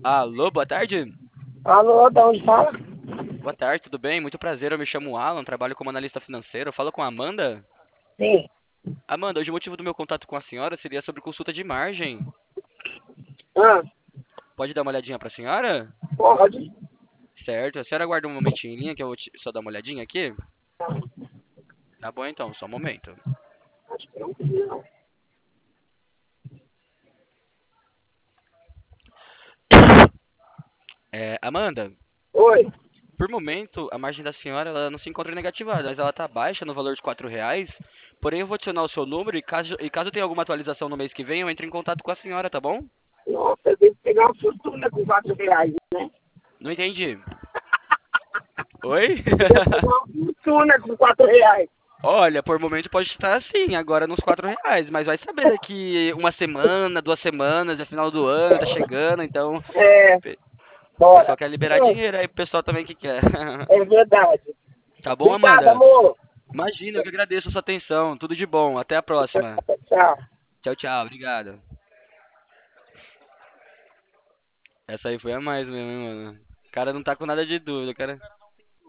Alô, boa tarde? Alô, da onde fala? Boa tarde, tudo bem? Muito prazer, eu me chamo Alan, trabalho como analista financeiro. Falo com a Amanda? Sim. Amanda, hoje o motivo do meu contato com a senhora seria sobre consulta de margem. Ah, Pode dar uma olhadinha para a senhora? pode. Certo, a senhora aguarda um momentinho em linha que eu vou só dar uma olhadinha aqui? Tá bom então, só um momento. Amanda, Oi. por momento a margem da senhora ela não se encontra negativada, mas ela está baixa no valor de R$ 4. Porém, eu vou adicionar o seu número e caso tenha alguma atualização no mês que vem, eu entro em contato com a senhora, tá bom? Nossa, eu tenho que pegar uma fortuna com R$ 4, né? Não entendi. Oi? Eu tenho que pegar uma fortuna com R$ 4. Olha, por momento pode estar assim, agora nos R$ 4, mas vai saber daqui uma semana, 2 semanas, é final do ano, tá chegando, então É, o pessoal bora. quer liberar dinheiro, aí o pessoal também que quer. É verdade. Tá bom, Obrigado, Amanda? amor. Imagina, eu que agradeço a sua atenção. Tudo de bom. Até a próxima. Tchau. Tchau, tchau. Obrigado. Essa aí foi a mais mesmo, hein, mano. O cara não tá com nada de dúvida, cara.